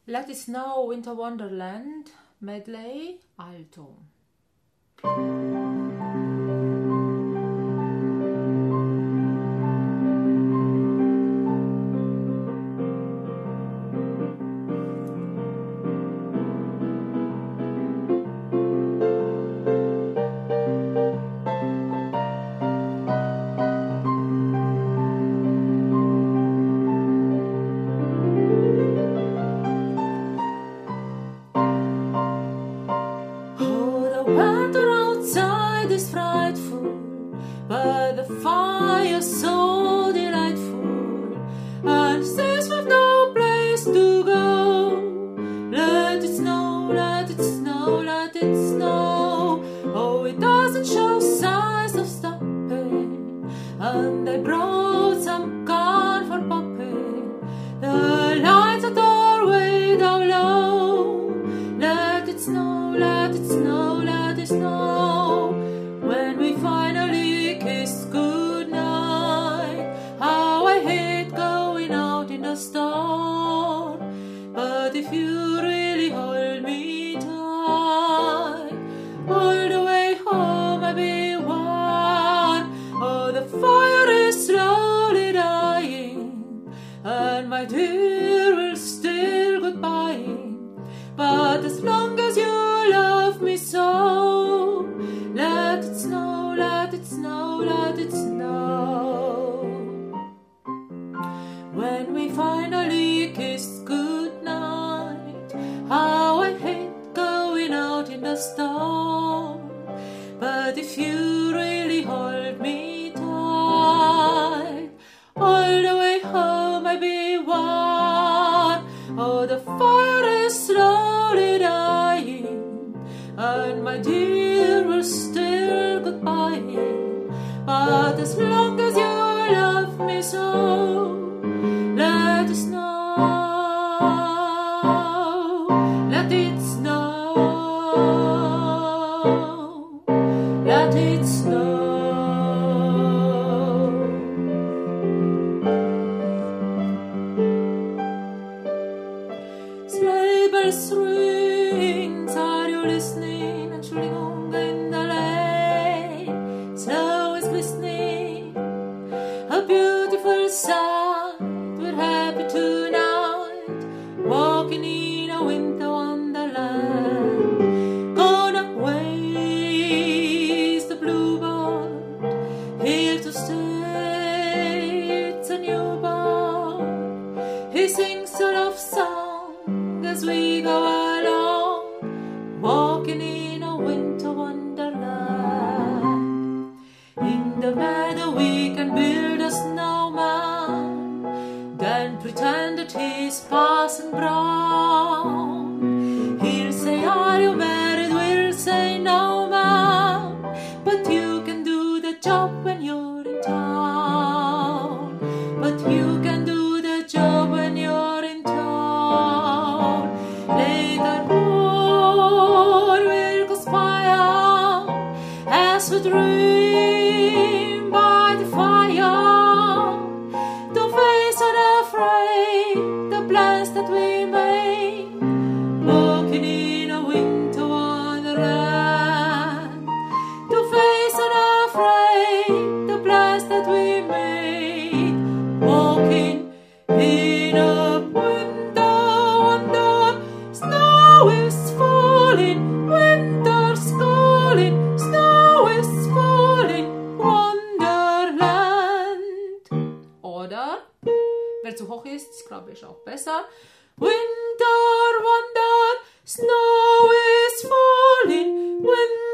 Let It Snow, Winter Wonderland, Medley, Alto. Weather outside is frightful, but the fire so delightful. And since we've no place to go, let it snow, let it snow, let it snow. Oh, it doesn't show signs of stopping, and I brought some corn for popping. The lights at our way down low. Let it snow, let it snow, let it snow. When we finally kiss goodnight, how I hate going out in the storm. But if you really hold me tight, all the way home I'll be warm. Oh, the fire is slowly dying, and my dear will still goodbye. But as long as you love me so, let it snow, let it snow, let it snow. When we finally kiss goodnight, how I hate going out in the storm. But if you really hold me tight, all the way home I'll be warm. Oh, the fire is slowly dying, and my dear will still goodbye. But as long as you love me so, let it snow, let it snow, let it snow. Sleigh bells ring, are you listening? And Chulingunga in the lane, snow is glistening, a beautiful sight. We're happy tonight, walking in a winter wonderland. Gone away is the bluebird, here to stay. It's a newborn, he sings a love song as we go along, walking in a winter wonderland. In the meadow we can build a snowman, then pretend that he's Parson Brown. He'll say, are you married? We'll say, no, ma'am, but you can do the job when you're in town. But you can do the job when you're in town. Later on we'll conspire as we dream by the fire, to face unafraid the plans that we made, walking in a winter wonderland. To face unafraid the plans that we made, walking in a winter wonderland. Snow is falling, winter's calling, snow is falling, Wonderland. Oder, wer zu hoch ist, glaube ich auch besser. Winter wonder, snow is falling, winter